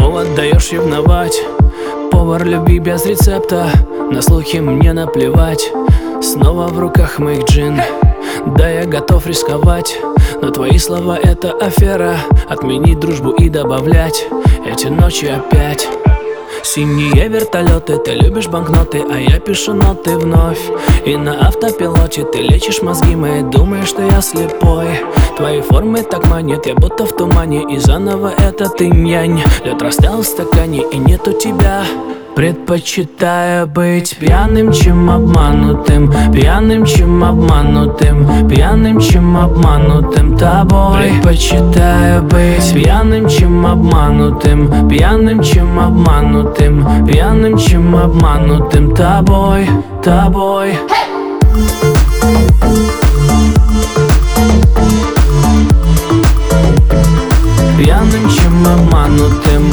повод даешь ревновать. Повар любви без рецепта, на слухи мне наплевать. Снова в руках моих джин, да я готов рисковать. Но твои слова это афера, отменить дружбу и добавлять эти ночи опять. Синие вертолеты, ты любишь банкноты, а я пишу ноты вновь. И на автопилоте ты лечишь мозги мои, думаешь, что я слепой. Твои формы так манят, я будто в тумане, и заново это ты нянь. Лед растаял в стакане, и нету тебя. Предпочитаю быть пьяным, чем обманутым, пьяным, чем обманутым, пьяным, чем обманутым тобой. Предпочитаю быть пьяным, чем обманутым, пьяным, чем обманутым, пьяным, чем обманутым тобой, тобой. Пьяным, чем обманутым.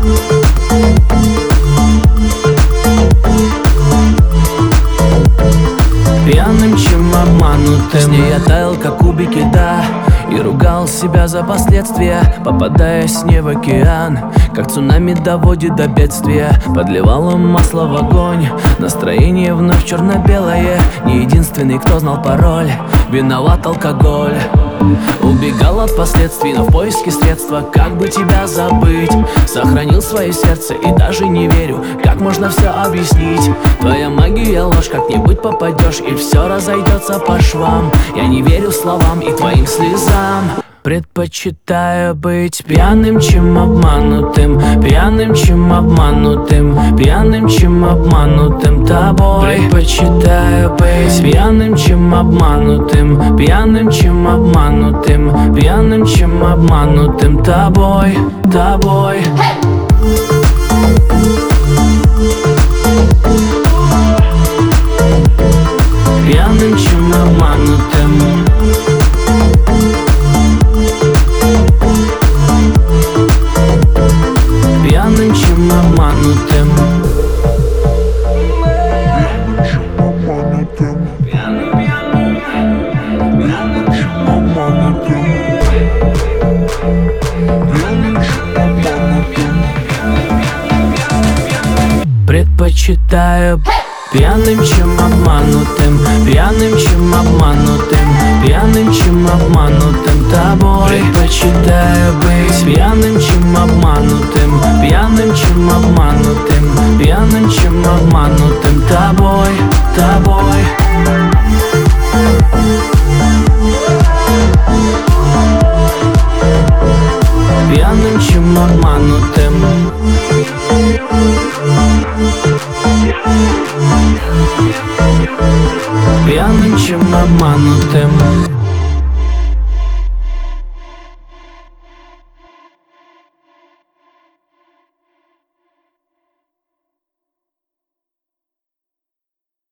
Пьяным, чем обманутым. С ней я таял, как кубики льда, и ругал себя за последствия, попадая с ней в океан. Как цунами доводит до бедствия, подливала масло в огонь. Настроение вновь черно-белое, не единственный, кто знал пароль. Виноват алкоголь. Убегал от последствий, но в поиске средства, как бы тебя забыть. Сохранил свое сердце и даже не верю, как можно все объяснить. Твоя магия ложь, как-нибудь попадешь, и все разойдется по швам. Я не верю словам и твоим слезам. Предпочитаю быть пьяным, чем обманутым, пьяным, чем обманутым, пьяным, чем обманутым тобой. Предпочитаю быть пьяным, чем обманутым, пьяным, чем обманутым, пьяным, чем обманутым тобой, тобой. Пьяным, чем обманутым. Пьяным, чем обманутым. Предпочитаю пьяным, чем обманутым, пьяным, чем обманутым, пьяным, чем обманутым тобой. Предпочитаю быть пьяным, чем обманутым, пьяным, чем обманутым, пьяным, чем обманутым тобой, тобой. Пьяным, чем обманутым.